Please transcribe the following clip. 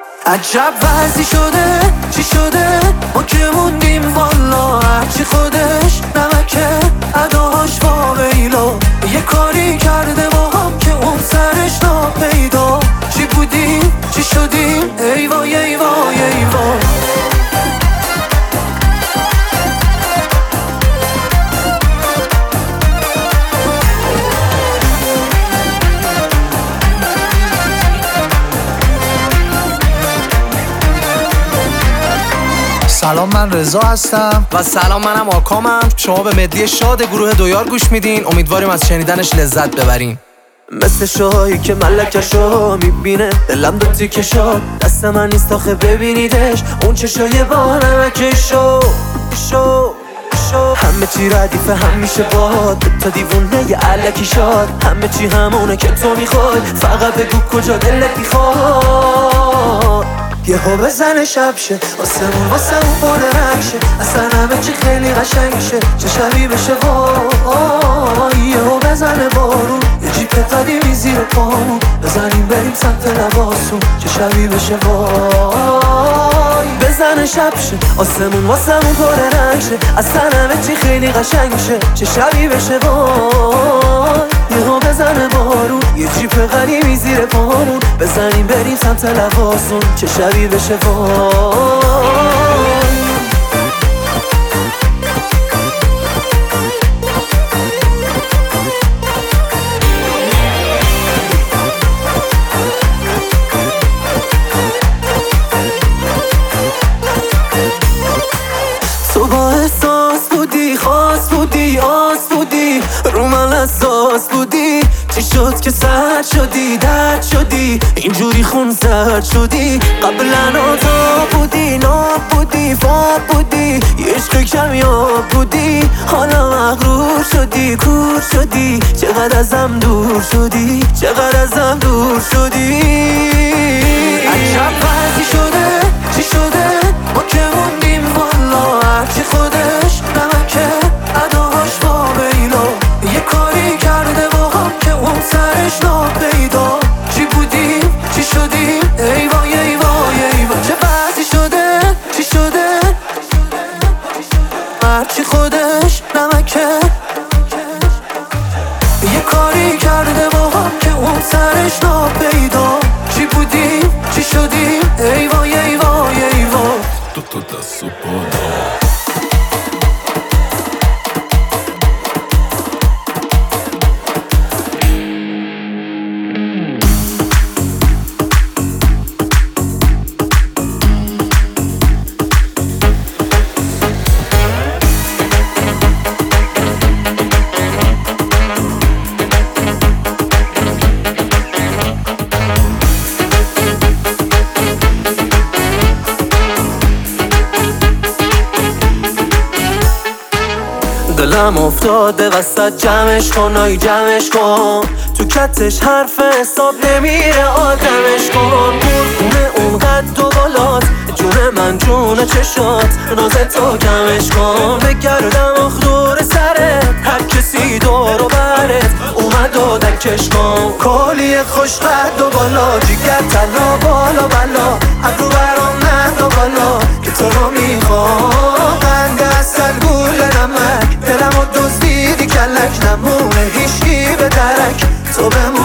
عجب وضعی شده، چی شده؟ ما که موندیم والا، هرچی خودش نمکه اداش واویلا. یه کاری کرده با هم که اون سرش ناپیدا. چی بودیم؟ چی شدیم؟ ای وای ای وای ای وای. سلام، من رضا هستم. و سلام، منم آکامم. شما به مدلی شاد گروه دویار گوش میدین. امیدواریم از شنیدنش لذت ببرین. مثل شاهی که ملکشو میبینه دلم دو تیکه شد، دست من نیست آخه ببینیدش اون چشای با نمکشو همه چی ردیفه همیشه باد تا دیوونه یه علکی شاد. همه چی همونه که تو میخوای، فقط بگو کجا دلت میخواد. یه ها بزنه شب شه، واسمون پر رنگشه، اصلا همه چی خیلی قشنگ شه، چه شبی بشه وای. یه ها بزنه بارون، یه جیپ قدیمی زیر پامون، بزنیم بریم سمت لباسون، چه شبی بشه وای. بزنه شب شه، واسمون پر رنگ شه، اصلا همه چی خیلی قشنگ شه، چه شبی بشه وای. یه ها بزنه بارون، یه جیپ قدیمی زیر پامون، بزنیم بریم سمت لباسون، چه شبی بشه وای. تو با احساس بودی، خاص بودی، آس بودی، رو من اساس بودی. چی شد که سرد شدی، درد شدی، اینجوری خون سرد شدی؟ قبلا تا بودی، ناب بودی، فاب بودی، یه عشق کمیاب بودی. حالا مغرور شدی، کور شدی، چقدر ازم دور شدی، چقدر ازم دور شدی. عجب وضعی شده، چی شده؟ ما که موندیم والا، هرچی خودش نمکه اداش واویلا. یه کاری کرده با هم که اون سرش ناپیدا. چی بودیم؟ چی شدیم؟ ای وای ای وای ای وای. چه وضعی شده؟ چی شده؟ هرچی خودش نمکه. یه کاری کرده با هم که اون سرش ناپیدا. چی بودیم؟ چی شدیم؟ ای وای ای وای ای وای. Tutto da supporto. دلم افتاده وسط، جمعش کن آی جمعش کن، تو کتش حرف حساب نمیره آدمش کن. خونه اون قد و بالات، جون من جون چشات، نازتو کمش کن. بگردم آخ دور سرت، هر کسی دور و برت اومد و دکش کن. کالی خوش قد و بالا، جیگر تلا بالا بلا، ابرو برام نه و بالا که تو رو میخوام. قند اصل گول نمک، دلمو دزدیدی کلک، نمونه هیشگی به درک، تو به